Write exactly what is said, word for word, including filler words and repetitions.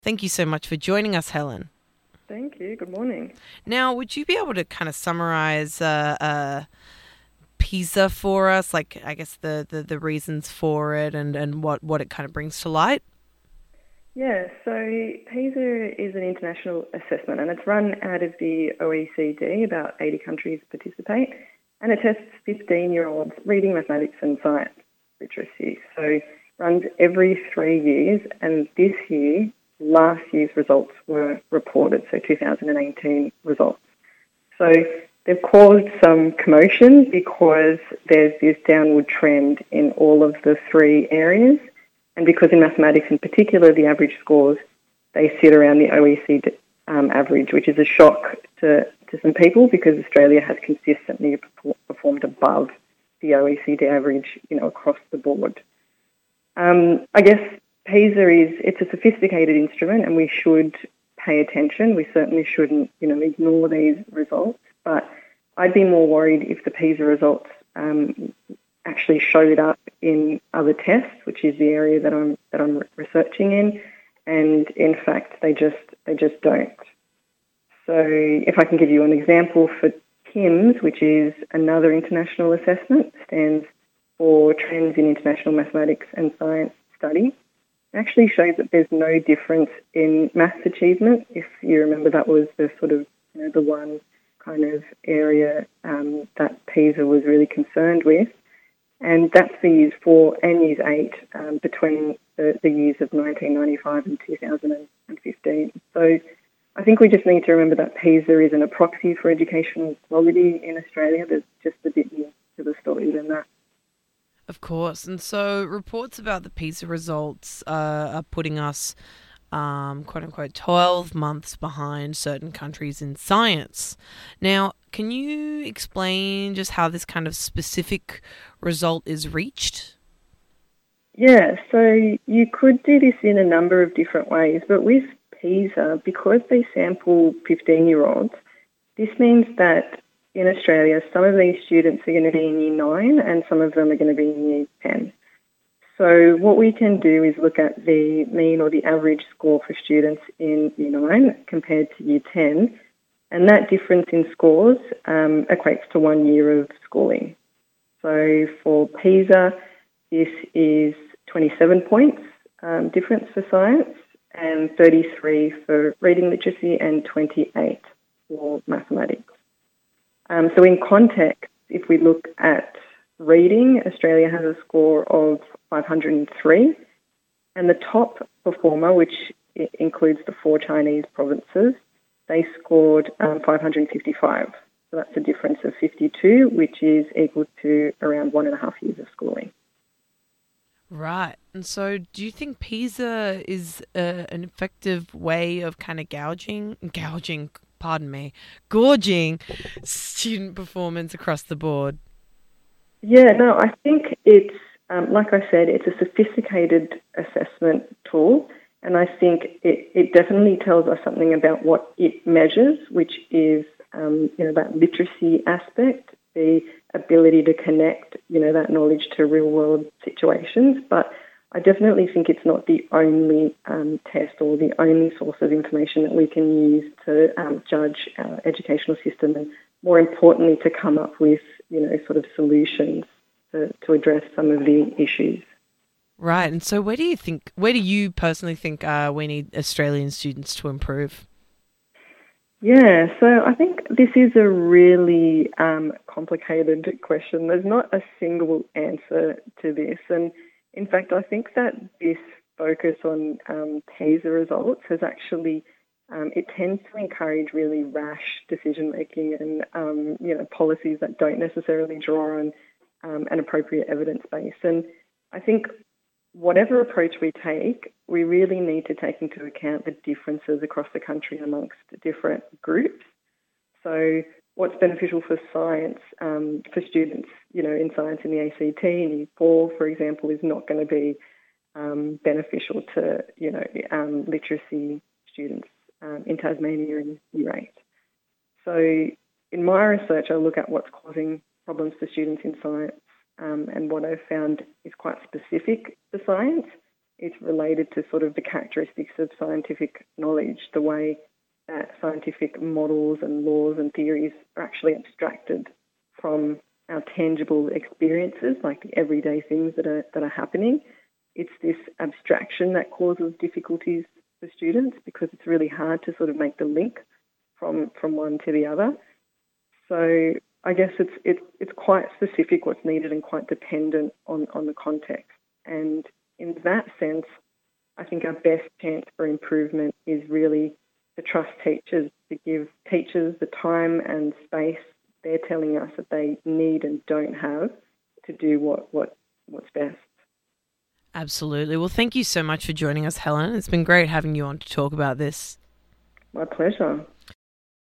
Thank you so much for joining us, Helen. Thank you. Good morning. Now, would you be able to kind of summarize uh, uh, PISA for us? Like, I guess the, the, the reasons for it and, and what, what it kind of brings to light? Yeah, so PISA is an international assessment and it's run out of the O E C D. About eighty countries participate, and it tests fifteen year olds reading, mathematics, and science literacy. So runs every three years, and this year, last year's results were reported, so two thousand eighteen results. So they've caused some commotion because there's this downward trend in all of the three areas. And because in mathematics in particular, the average scores, they sit around the O E C D um, average, which is a shock to, to some people because Australia has consistently performed above the O E C D average, you know, across the board. Um, I guess PISA is, it's a sophisticated instrument and we should pay attention. We certainly shouldn't, you know, ignore these results. But I'd be more worried if the PISA results um, actually showed up in other tests, which is the area that I'm that I'm researching in, and in fact they just they just don't. So if I can give you an example for T I M S, which is another international assessment, stands for Trends in International Mathematics and Science Study. It actually shows that there's no difference in maths achievement. If you remember, that was the sort of you know the one kind of area um, that PISA was really concerned with. And that's for years four and years eight um, between the, the years of nineteen ninety-five and two thousand fifteen. So I think we just need to remember that PISA isn't a proxy for educational quality in Australia. There's just a bit more to the story than that. Of course. And so reports about the PISA results uh, are putting us, um, quote unquote, twelve months behind certain countries in science. Now, can you explain just how this kind of specific result is reached? Yeah, so you could do this in a number of different ways, but with PISA, because they sample fifteen year olds, this means that in Australia, some of these students are going to be in year nine and some of them are going to be in year ten. So what we can do is look at the mean or the average score for students in year nine compared to year ten, and that difference in scores um, equates to one year of schooling. So for PISA, this is twenty-seven points um, difference for science and thirty-three for reading literacy and twenty-eight for mathematics. Um, so in context, if we look at reading, Australia has a score of five hundred three, and the top performer, which includes the four Chinese provinces, they scored um, five hundred fifty-five. So that's a difference of fifty-two, which is equal to around one and a half years of schooling. Right. And so do you think PISA is uh, an effective way of kind of gouging, gouging, pardon me, gorging student performance across the board? Yeah, no, I think it's, um, like I said, it's a sophisticated assessment tool. And I think it, it definitely tells us something about what it measures, which is, um, you know, that literacy aspect, the ability to connect, you know, that knowledge to real world situations. But I definitely think it's not the only um, test or the only source of information that we can use to um, judge our educational system and, more importantly, to come up with, you know, sort of solutions to, to address some of the issues. Right. And so where do you think, where do you personally think uh, we need Australian students to improve? Yeah, so I think this is a really um, complicated question. There's not a single answer to this. And in fact, I think that this focus on um, PISA results has actually, um, it tends to encourage really rash decision making and, um, you know, policies that don't necessarily draw on um, an appropriate evidence base. And I think whatever approach we take, we really need to take into account the differences across the country amongst different groups. So what's beneficial for science, um, for students, you know, in science in the A C T in year four, for example, is not going to be um, beneficial to, you know, um, literacy students um, in Tasmania in year eight. So in my research, I look at what's causing problems for students in science, um, and what I've found is quite specific to science it's related to sort of the characteristics of scientific knowledge, the way that scientific models and laws and theories are actually abstracted from our tangible experiences, like the everyday things that are that are happening. It's this abstraction that causes difficulties for students because it's really hard to sort of make the link from from one to the other. So I guess it's it's it's quite specific what's needed and quite dependent on, on the context. And in that sense, I think our best chance for improvement is really to trust teachers, to give teachers the time and space they're telling us that they need and don't have to do what, what what's best. Absolutely. Well, thank you so much for joining us, Helen. It's been great having you on to talk about this. My pleasure.